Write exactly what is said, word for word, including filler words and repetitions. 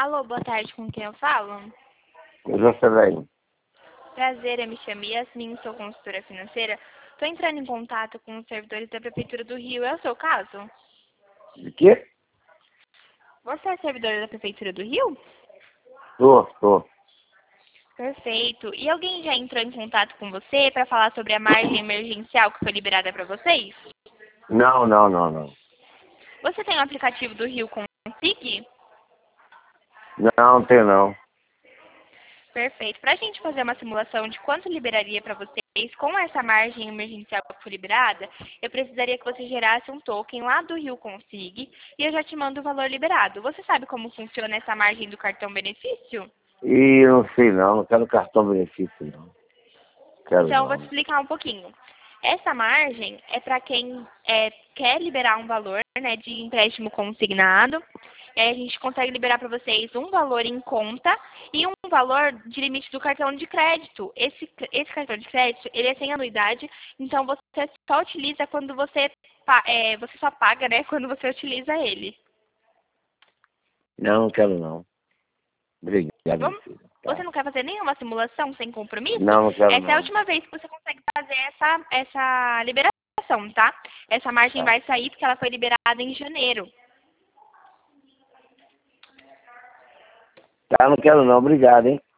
Alô, boa tarde, com quem eu falo? Jocelyn. Prazer, eu me chamo Yasmin, sou consultora financeira. Estou entrando em contato com os servidores da Prefeitura do Rio, é o seu caso? De quê? Você é servidor da Prefeitura do Rio? Tô, tô. Perfeito. E alguém já entrou em contato com você para falar sobre a margem emergencial que foi liberada para vocês? Não, não, não, não. Você tem o aplicativo do Rio Consig? Não, tem não. Perfeito. Para a gente fazer uma simulação de quanto liberaria para vocês com essa margem emergencial que foi liberada, eu precisaria que você gerasse um token lá do Rio Consig e eu já te mando o valor liberado. Você sabe como funciona essa margem do cartão benefício? E eu não sei não, não quero cartão benefício não. Quero Então, eu vou te não. explicar um pouquinho. Essa margem é para quem é, quer liberar um valor, né, de empréstimo consignado. E aí a gente consegue liberar para vocês um valor em conta e um valor de limite do cartão de crédito. Esse, esse cartão de crédito, ele é sem anuidade, então você só utiliza quando você, pa- é, você só paga, né, quando você utiliza ele. Não, não quero não. Obrigado, minha Vamos? filha. Você Tá. não quer fazer nenhuma simulação sem compromisso? Não, não quero Essa é a não. última vez que você consegue fazer essa, essa liberação, tá? Essa margem Tá. vai sair porque ela foi liberada em janeiro. Tá, não quero não. Obrigado, hein.